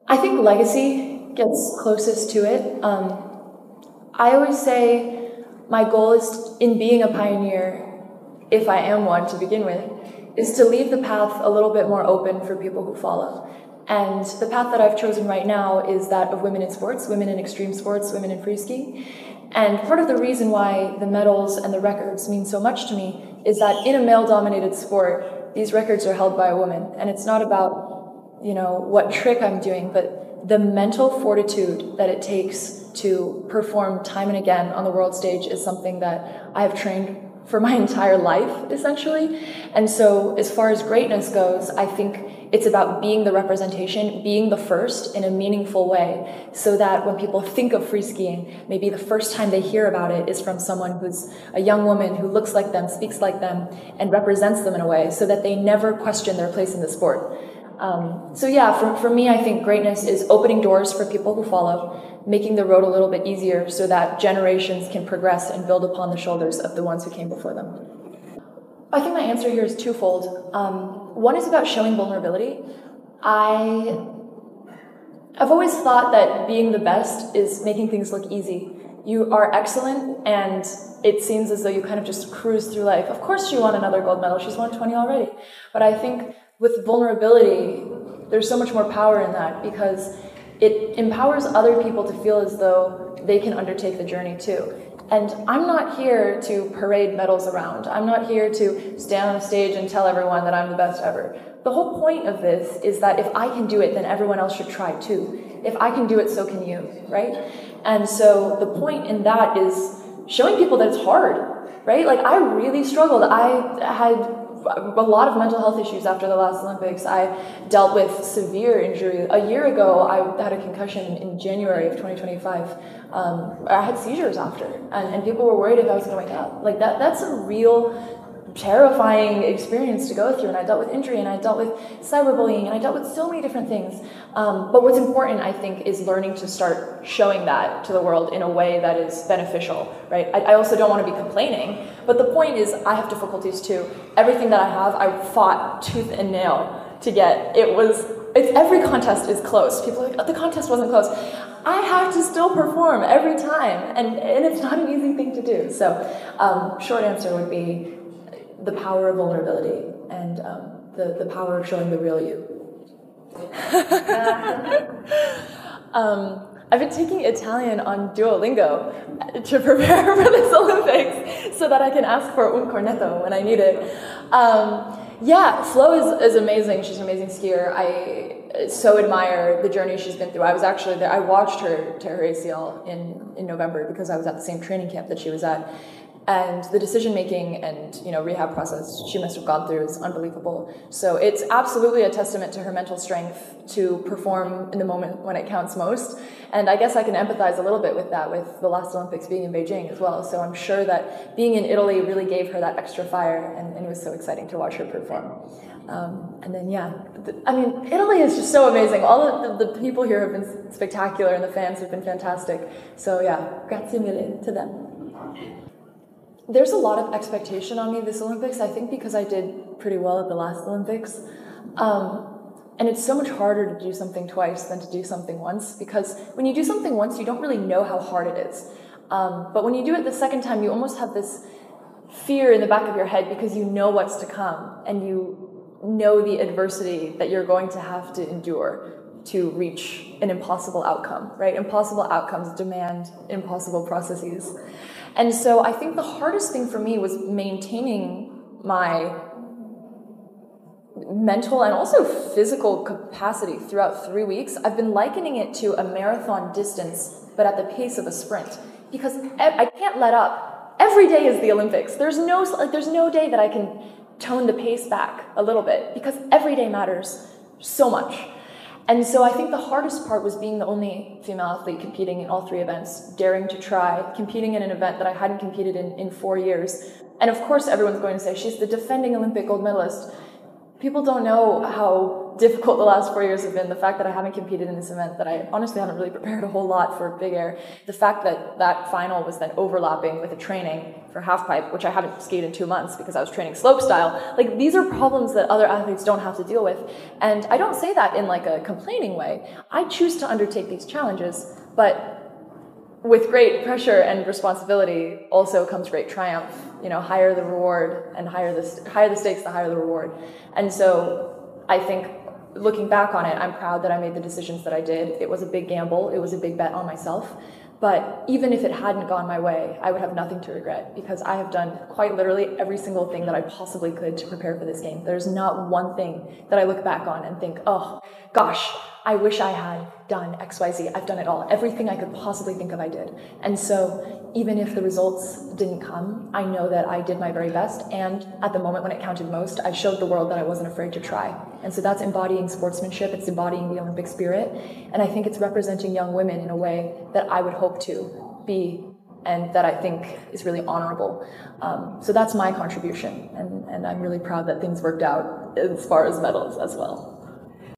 I think legacy gets closest to it. I always say my goal is, in being a pioneer, if I am one to begin with, is to leave the path a little bit more open for people who follow. And the path that I've chosen right now is that of women in sports, women in extreme sports, women in free ski. And part of the reason why the medals and the records mean so much to me is that in a male-dominated sport, these records are held by a woman. And it's not about, what trick I'm doing, but the mental fortitude that it takes to perform time and again on the world stage is something that I have trained for my entire life, essentially. And so as far as greatness goes, I think it's about being the representation, being the first in a meaningful way, so that when people think of free skiing, maybe the first time they hear about it is from someone who's a young woman who looks like them, speaks like them, and represents them in a way, so that they never question their place in the sport. For me, I think greatness is opening doors for people who follow, making the road a little bit easier so that generations can progress and build upon the shoulders of the ones who came before them. I think my answer here is twofold. One is about showing vulnerability. I've always thought that being the best is making things look easy. You are excellent, and it seems as though you kind of just cruise through life. Of course she won another gold medal. She's won 20 already. But I think with vulnerability, there's so much more power in that, because it empowers other people to feel as though they can undertake the journey too. And I'm not here to parade medals around. I'm not here to stand on a stage and tell everyone that I'm the best ever. The whole point of this is that if I can do it, then everyone else should try too. If I can do it, so can you, right? And so the point in that is showing people that it's hard, right? Like, I really struggled. I had a lot of mental health issues after the last Olympics. I dealt with severe injury. A year ago, I had a concussion in January of 2025. I had seizures after, and people were worried if I was going to wake up. Like, that's a real terrifying experience to go through. And I dealt with injury, and I dealt with cyberbullying, and I dealt with so many different things. But what's important, I think, is learning to start showing that to the world in a way that is beneficial, right? I also don't want to be complaining, but the point is I have difficulties too. Everything that I have, I fought tooth and nail to get. Every contest is close. People are like, oh, the contest wasn't close. I have to still perform every time, and it's not an easy thing to do. So short answer would be the power of vulnerability and the power of showing the real you. I've been taking Italian on Duolingo to prepare for this Olympics so that I can ask for un cornetto when I need it. Flo is amazing. She's an amazing skier. I so admire the journey she's been through. I was actually there. I watched her tear her ACL in November because I was at the same training camp that she was at. And the decision-making and, rehab process she must have gone through is unbelievable. So it's absolutely a testament to her mental strength to perform in the moment when it counts most. And I guess I can empathize a little bit with that, with the last Olympics being in Beijing as well. So I'm sure that being in Italy really gave her that extra fire, and it was so exciting to watch her perform. Italy is just so amazing. All of the people here have been spectacular, and the fans have been fantastic. So grazie mille to them. There's a lot of expectation on me this Olympics, I think because I did pretty well at the last Olympics. And it's so much harder to do something twice than to do something once, because when you do something once, you don't really know how hard it is. But when you do it the second time, you almost have this fear in the back of your head because you know what's to come, and you know the adversity that you're going to have to endure to reach an impossible outcome, right? Impossible outcomes demand impossible processes. And so I think the hardest thing for me was maintaining my mental and also physical capacity throughout 3 weeks. I've been likening it to a marathon distance, but at the pace of a sprint, because I can't let up. Every day is the Olympics. There's no day that I can tone the pace back a little bit, because every day matters so much. And so I think the hardest part was being the only female athlete competing in all 3 events, daring to try, competing in an event that I hadn't competed in 4 years. And of course, everyone's going to say, she's the defending Olympic gold medalist. People don't know how difficult the last 4 years have been. The fact that I haven't competed in this event, that I honestly haven't really prepared a whole lot for Big Air. The fact that that final was then overlapping with a training for halfpipe, which I haven't skied in 2 months because I was training slopestyle. Like, these are problems that other athletes don't have to deal with. And I don't say that in like a complaining way. I choose to undertake these challenges, but with great pressure and responsibility also comes great triumph. You know, higher the reward and higher the stakes, the higher the reward. And so I think looking back on it, I'm proud that I made the decisions that I did. It was a big gamble. It was a big bet on myself. But even if it hadn't gone my way, I would have nothing to regret because I have done quite literally every single thing that I possibly could to prepare for this game. There's not one thing that I look back on and think, oh, gosh, I wish I had done XYZ. I've done it all. Everything I could possibly think of, I did. And so even if the results didn't come, I know that I did my very best. And at the moment when it counted most, I showed the world that I wasn't afraid to try. And so that's embodying sportsmanship. It's embodying the Olympic spirit. And I think it's representing young women in a way that I would hope to be and that I think is really honorable. So that's my contribution. And I'm really proud that things worked out as far as medals as well.